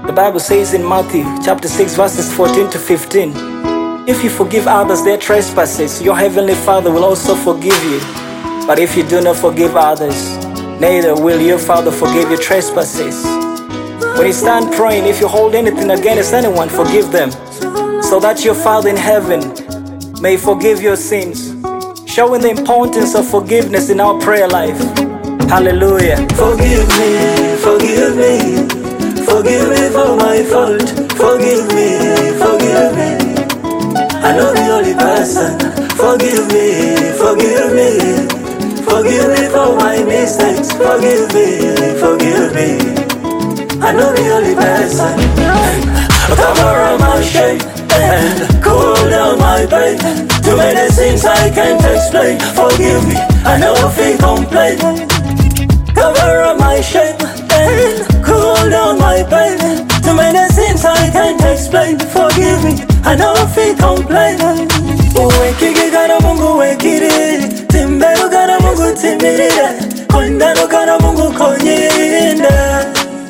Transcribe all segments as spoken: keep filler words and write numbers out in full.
The Bible says in Matthew chapter six verses fourteen to fifteen, if you forgive others their trespasses, your heavenly Father will also forgive you. But if you do not forgive others, neither will your Father forgive your trespasses. When you stand praying, if you hold anything against anyone, forgive them, so that your Father in heaven may forgive your sins. Showing the importance of forgiveness in our prayer life. Hallelujah. Forgive me, forgive me, forgive me for my fault. Forgive me, forgive me, I know the only person. Forgive me, forgive me, forgive me for my mistakes. Forgive me, forgive me, I know the only person. Cover up my shame and cool down my pain. Too many things I can't explain. Forgive me, I know if you complain. Cover up my shame and cool down my pain. Too many things I can't explain. Forgive me, I know if you complain. Uwekige kana Mungu wekiri, timberu kana Mungu timirire, kondano kana Mungu konyinde.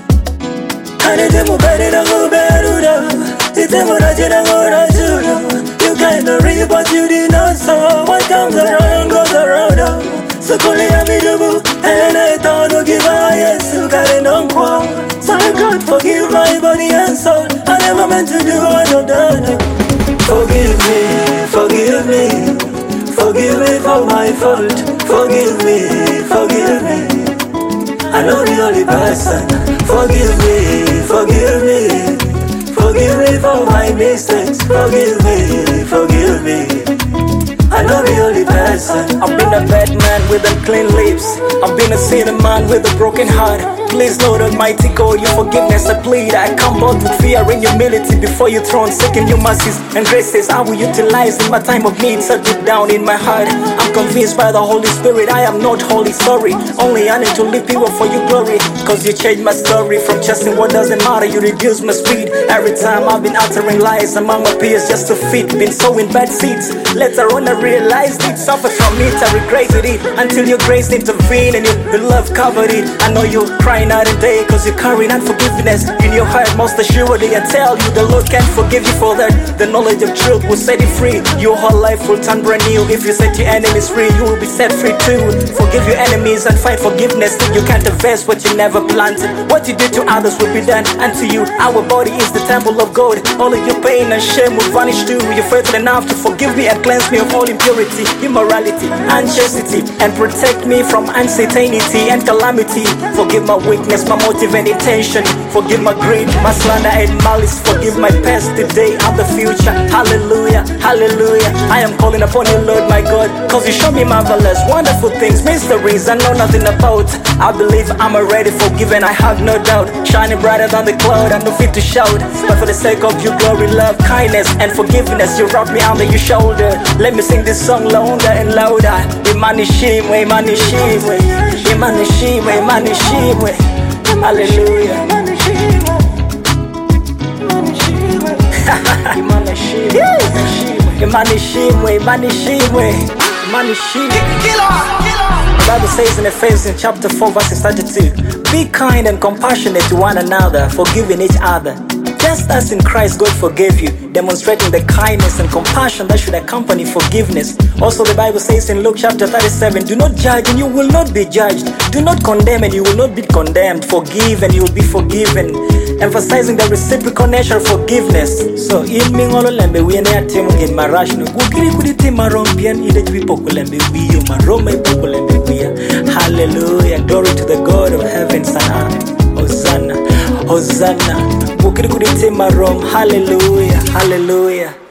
Kanete muberira muberura, ite murajira murajura. You kinda reap what you did not sow. What comes around goes around. So kuli amidubu, and I thought to give a yes, you got it on call. So God forgive my body and soul. I never meant to do what I've done. Forgive me, forgive me, forgive me for my fault. Forgive me, forgive me, I know the only person. Forgive me, forgive me, forgive me for my mistakes. Forgive me, forgive me, I know the only person. I've been a bad man with unclean lips. I've been a sinner man with a broken heart. Please, Lord Almighty God, your forgiveness I plead. I come both with fear and humility before your throne, seeking your mercies and graces I will utilize in my time of need. So deep down in my heart, I'm convinced by the Holy Spirit I am not wholly sorry. Only I need to live people for your glory. Cause you changed my story from chasing what doesn't matter. You reduce my speed. Every time I've been uttering lies among my peers just to fit. Been sowing bad seeds. Later on I realized it. Suffered from it, I regretted it, until your grace intervened and your love covered it. I know you're crying night and day cause you're carrying unforgiveness in your heart. Most assuredly I tell you the Lord can forgive you for that. The knowledge of truth will set you free. Your whole life will turn brand new. If you set your enemies free, you will be set free too. Forgive your enemies and find forgiveness. You can't invest what you never planted. What you did to others will be done unto you. Our body is the temple of God. All of your pain and shame will vanish too. You're faithful enough to forgive me and cleanse me of all impurity, immorality, unchastity, and protect me from uncertainty and calamity. Forgive my weakness, my motive and intention. Forgive my greed, my slander and malice. Forgive my past, today and the future. Hallelujah, hallelujah. I am calling upon you, Lord my God, cause you show me marvelous, wonderful things, mysteries I know nothing about. I believe I'm already forgiven, I have no doubt. Shining brighter than the cloud, I'm not fit to shout. But for the sake of your glory, love, kindness and forgiveness, you wrap me under your shoulder. Let me sing this song longer and louder. Imani shimwe, imani shimwe, imani shimwe, imani shimwe. Hallelujah. Imani shimwe, imani shimwe, imani shimwe, imani shimwe. The Bible says in Ephesians chapter four verses thirty-two, be kind and compassionate to one another, forgiving each other, just as in Christ God forgave you, demonstrating the kindness and compassion that should accompany forgiveness. Also the Bible says in Luke chapter thirty-seven, do not judge and you will not be judged. Do not condemn and you will not be condemned. Forgive and you will be forgiven. Emphasizing the reciprocal nature of forgiveness. So in mingolo lembe we ne atemu gen marashno. Gukiri kudi tema rompian ide jwipo kulembe wiyo maroma ipo kulembe wiya. Hallelujah, glory to the God of heavens and earth. Hosanna, Hosanna. Gukiri kudi tema rom. Hallelujah, hallelujah.